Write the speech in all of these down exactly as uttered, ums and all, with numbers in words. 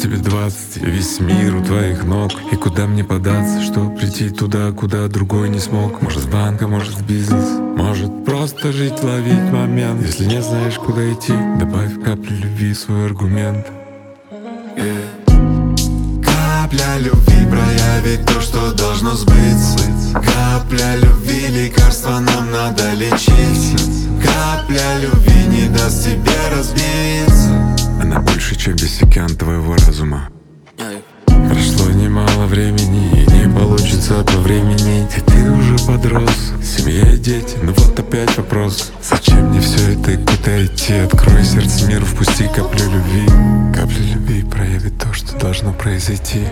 тебе двадцать, и весь мир у твоих ног. И куда мне податься, чтоб прийти туда, куда другой не смог? Может, в банк, а может, в бизнес, может, просто жить, ловить момент. Если не знаешь, куда идти, добавь каплю любви в свой аргумент. Yeah. Капля любви проявит то, что должно сбыться. Капля любви, лекарство нам надо лечить. Капля любви не даст тебе разбиться. Она больше, чем весь океан твоего разума. Прошло немало времени, и не получится повременить. И ты уже подрос, семья и дети, ну вот опять вопрос: зачем мне все это и куда идти? Открой сердце миру, впусти каплю любви. Капля любви проявит то, что должно произойти.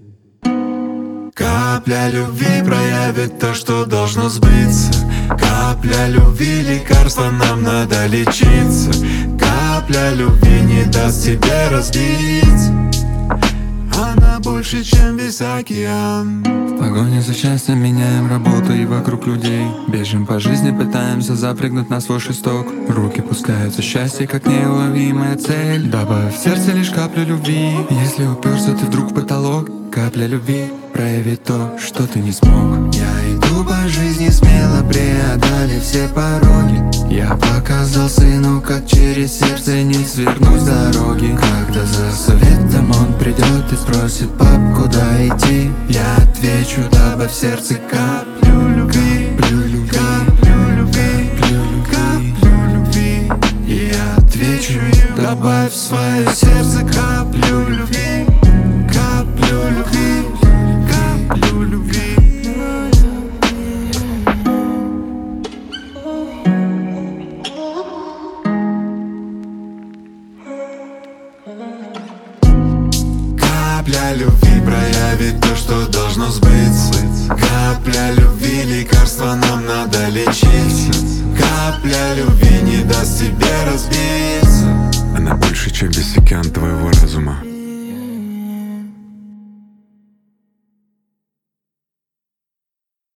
Капля любви проявит то, что должно сбыться. Капля любви, лекарство нам надо лечиться. Капля любви не даст тебе разбиться. Она больше, чем весь океан. В погоне за счастьем меняем работу и вокруг людей. Бежим по жизни, пытаемся запрыгнуть на свой шесток. Руки пускаются счастье, как неуловимая цель. Добавь в сердце лишь каплю любви. Если уперся ты вдруг в потолок, капля любви проявит то, что ты не смог. Я иду по жизни смело, преодолев все пороги. Я показал сыну, как через сердце не свернуть с дороги. Когда за советом он придет и спросит: пап, куда идти? Я отвечу: добавь в сердце каплю любви, каплю любви, каплю любви, каплю любви. И я отвечу: добавь в свое сердце каплю любви, каплю любви, каплю любви. Капля любви проявит то, что должно сбыться. Капля любви, лекарство нам надо лечить. Капля любви не даст тебе разбиться. Она больше, чем весь океан твоего разума.